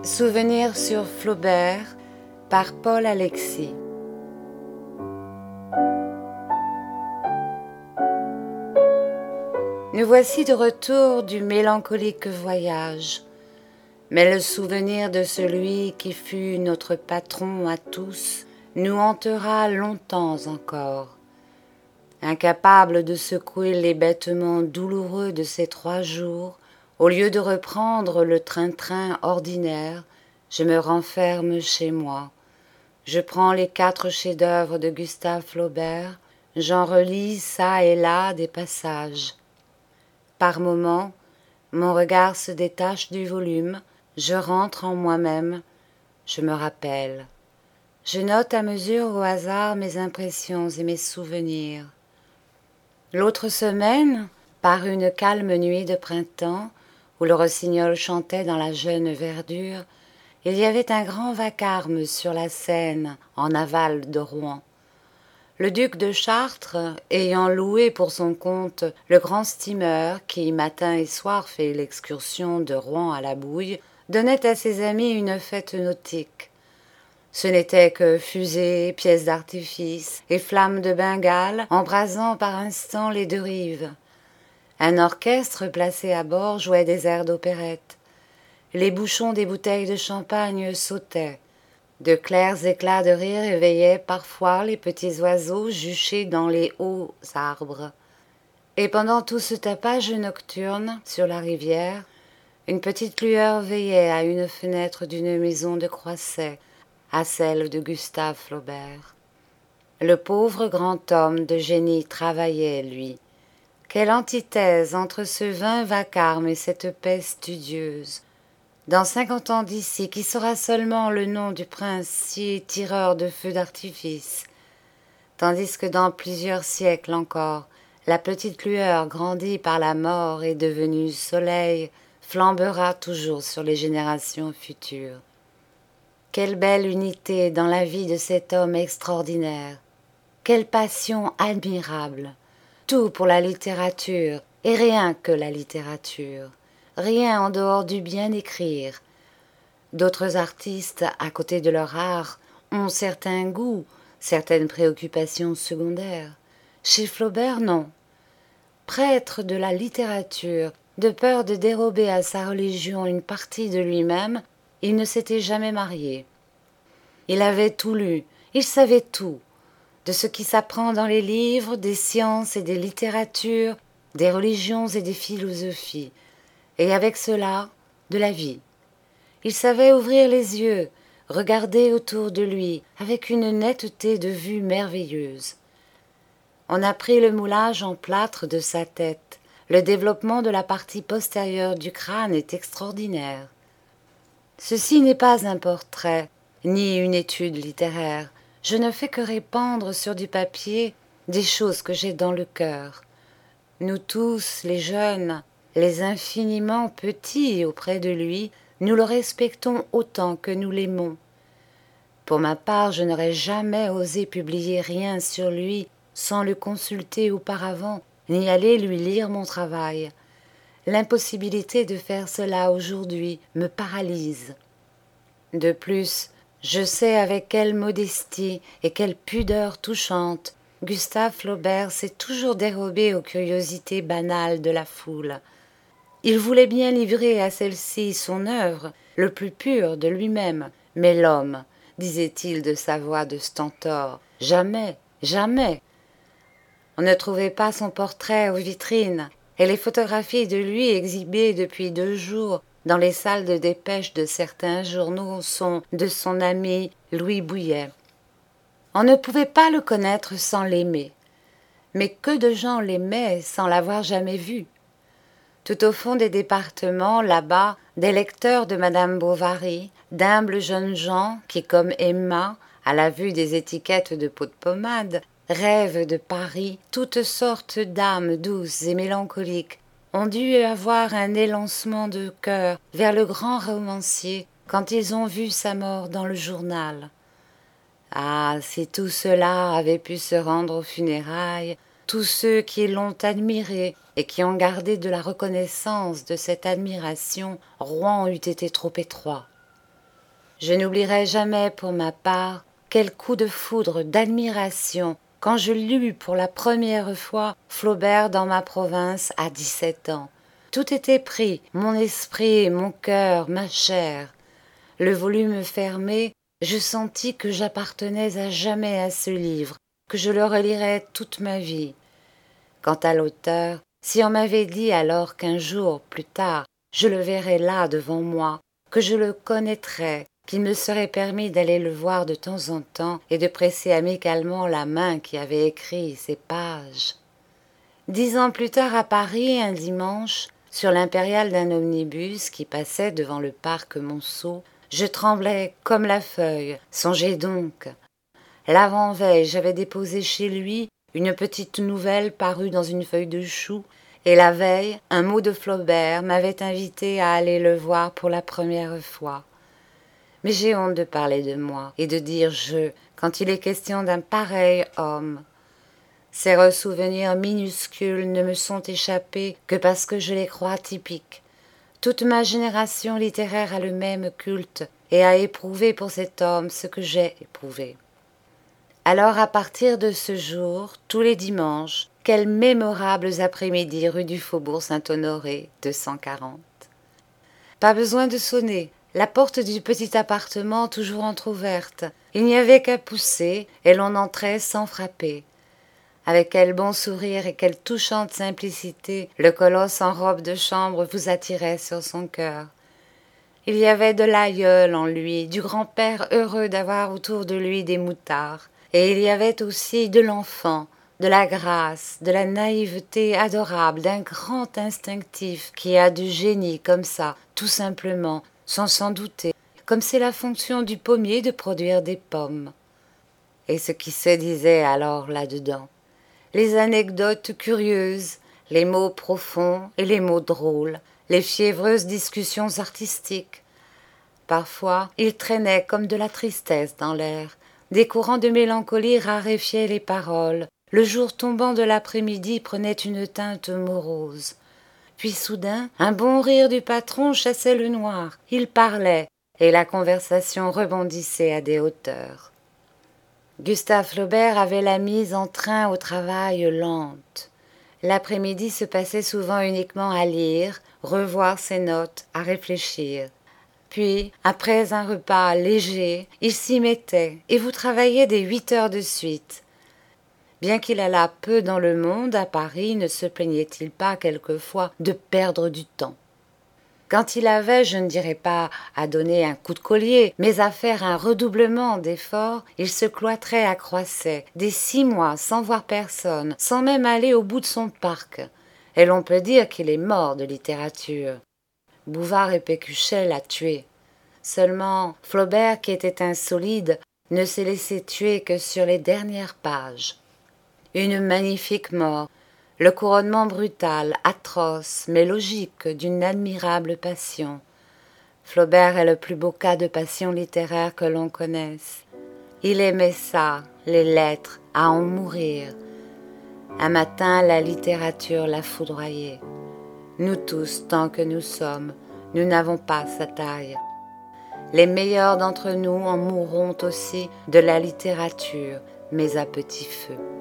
Souvenirs sur Flaubert par Paul Alexis. Nous voici de retour du mélancolique voyage, mais le souvenir de celui qui fut notre patron à tous nous hantera longtemps encore. Incapable de secouer les bêtements douloureux de ces 3 jours, au lieu de reprendre le train-train ordinaire, je me renferme chez moi. Je prends les 4 chefs-d'œuvre de Gustave Flaubert, j'en relis çà et là des passages. Par moments, mon regard se détache du volume, je rentre en moi-même, je me rappelle. Je note à mesure au hasard mes impressions et mes souvenirs. L'autre semaine, par une calme nuit de printemps, où le rossignol chantait dans la jeune verdure, il y avait un grand vacarme sur la Seine, en aval de Rouen. Le duc de Chartres, ayant loué pour son compte le grand steamer qui, matin et soir, fait l'excursion de Rouen à la Bouille, donnait à ses amis une fête nautique. Ce n'était que fusées, pièces d'artifice et flammes de Bengale embrasant par instants les 2 rives. Un orchestre placé à bord jouait des airs d'opérette. Les bouchons des bouteilles de champagne sautaient. De clairs éclats de rire éveillaient parfois les petits oiseaux juchés dans les hauts arbres. Et pendant tout ce tapage nocturne sur la rivière, une petite lueur veillait à une fenêtre d'une maison de Croisset, à celle de Gustave Flaubert. Le pauvre grand homme de génie travaillait, lui. Quelle antithèse entre ce vain vacarme et cette paix studieuse. Dans 50 ans d'ici, qui saura seulement le nom du prince si tireur de feux d'artifice, tandis que dans plusieurs siècles encore, la petite lueur grandie par la mort et devenue soleil flambera toujours sur les générations futures. Quelle belle unité dans la vie de cet homme extraordinaire, quelle passion admirable, tout pour la littérature et rien que la littérature. Rien en dehors du bien écrire. D'autres artistes, à côté de leur art, ont certains goûts, certaines préoccupations secondaires. Chez Flaubert, non. Prêtre de la littérature, de peur de dérober à sa religion une partie de lui-même, il ne s'était jamais marié. Il avait tout lu, il savait tout, de ce qui s'apprend dans les livres, des sciences et des littératures, des religions et des philosophies. Et avec cela, de la vie. Il savait ouvrir les yeux, regarder autour de lui, avec une netteté de vue merveilleuse. On a pris le moulage en plâtre de sa tête. Le développement de la partie postérieure du crâne est extraordinaire. Ceci n'est pas un portrait, ni une étude littéraire. Je ne fais que répandre sur du papier des choses que j'ai dans le cœur. Nous tous, les jeunes, les infiniment petits auprès de lui, nous le respectons autant que nous l'aimons. Pour ma part, je n'aurais jamais osé publier rien sur lui sans le consulter auparavant, ni aller lui lire mon travail. L'impossibilité de faire cela aujourd'hui me paralyse. De plus, je sais avec quelle modestie et quelle pudeur touchante Gustave Flaubert s'est toujours dérobé aux curiosités banales de la foule. Il voulait bien livrer à celle-ci son œuvre, le plus pur de lui-même. Mais l'homme, disait-il de sa voix de stentor, jamais, jamais. On ne trouvait pas son portrait aux vitrines, et les photographies de lui exhibées depuis 2 jours dans les salles de dépêche de certains journaux sont de son ami Louis Bouilhet. On ne pouvait pas le connaître sans l'aimer. Mais que de gens l'aimaient sans l'avoir jamais vu. Tout au fond des départements, là-bas, des lecteurs de Madame Bovary, d'humbles jeunes gens qui, comme Emma, à la vue des étiquettes de pots de pommade, rêvent de Paris, toutes sortes d'âmes douces et mélancoliques, ont dû avoir un élancement de cœur vers le grand romancier quand ils ont vu sa mort dans le journal. Ah, si tout cela avait pu se rendre aux funérailles, tous ceux qui l'ont admiré et qui ont gardé de la reconnaissance de cette admiration, Rouen eût été trop étroit. Je n'oublierai jamais pour ma part quel coup de foudre d'admiration quand je lus pour la première fois Flaubert dans ma province à 17 ans. Tout était pris, mon esprit, mon cœur, ma chair. Le volume fermé, je sentis que j'appartenais à jamais à ce livre, que je le relirais toute ma vie. Quant à l'auteur, si on m'avait dit alors qu'un jour, plus tard, je le verrais là devant moi, que je le connaîtrais, qu'il me serait permis d'aller le voir de temps en temps et de presser amicalement la main qui avait écrit ces pages. 10 ans plus tard à Paris, un dimanche, sur l'impériale d'un omnibus qui passait devant le parc Monceau, je tremblais comme la feuille, songez donc. L'avant-veille, j'avais déposé chez lui une petite nouvelle parue dans une feuille de chou, et la veille, un mot de Flaubert m'avait invité à aller le voir pour la première fois. Mais j'ai honte de parler de moi et de dire « je » quand il est question d'un pareil homme. Ces ressouvenirs minuscules ne me sont échappés que parce que je les crois typiques. Toute ma génération littéraire a le même culte et a éprouvé pour cet homme ce que j'ai éprouvé. Alors à partir de ce jour, tous les dimanches, quels mémorables après-midi rue du Faubourg Saint-Honoré, 240. Pas besoin de sonner, la porte du petit appartement toujours entr'ouverte. Il n'y avait qu'à pousser et l'on entrait sans frapper. Avec quel bon sourire et quelle touchante simplicité le colosse en robe de chambre vous attirait sur son cœur. Il y avait de l'aïeul en lui, du grand-père heureux d'avoir autour de lui des moutards, et il y avait aussi de l'enfant, de la grâce, de la naïveté adorable, d'un grand instinctif qui a du génie comme ça, tout simplement, sans s'en douter, comme c'est la fonction du pommier de produire des pommes. Et ce qui se disait alors là-dedans, les anecdotes curieuses, les mots profonds et les mots drôles, les fiévreuses discussions artistiques. Parfois, il traînait comme de la tristesse dans l'air, des courants de mélancolie raréfiaient les paroles, le jour tombant de l'après-midi prenait une teinte morose. Puis soudain, un bon rire du patron chassait le noir, il parlait, et la conversation rebondissait à des hauteurs. Gustave Flaubert avait la mise en train au travail lente. L'après-midi se passait souvent uniquement à lire, revoir ses notes, à réfléchir. Puis, après un repas léger, il s'y mettait et vous travailliez des 8 heures de suite. Bien qu'il allât peu dans le monde, à Paris, ne se plaignait-il pas quelquefois de perdre du temps. Quand il avait, je ne dirais pas à donner un coup de collier, mais à faire un redoublement d'efforts, il se cloîtrait à Croisset, des 6 mois sans voir personne, sans même aller au bout de son parc. Et l'on peut dire qu'il est mort de littérature. Bouvard et Pécuchet l'a tué. Seulement, Flaubert, qui était un solide, ne s'est laissé tuer que sur les dernières pages. Une magnifique mort, le couronnement brutal, atroce, mais logique d'une admirable passion. Flaubert est le plus beau cas de passion littéraire que l'on connaisse. Il aimait ça, les lettres, à en mourir. Un matin, la littérature l'a foudroyé. Nous tous, tant que nous sommes, nous n'avons pas sa taille. Les meilleurs d'entre nous en mourront aussi de la littérature, mais à petit feu.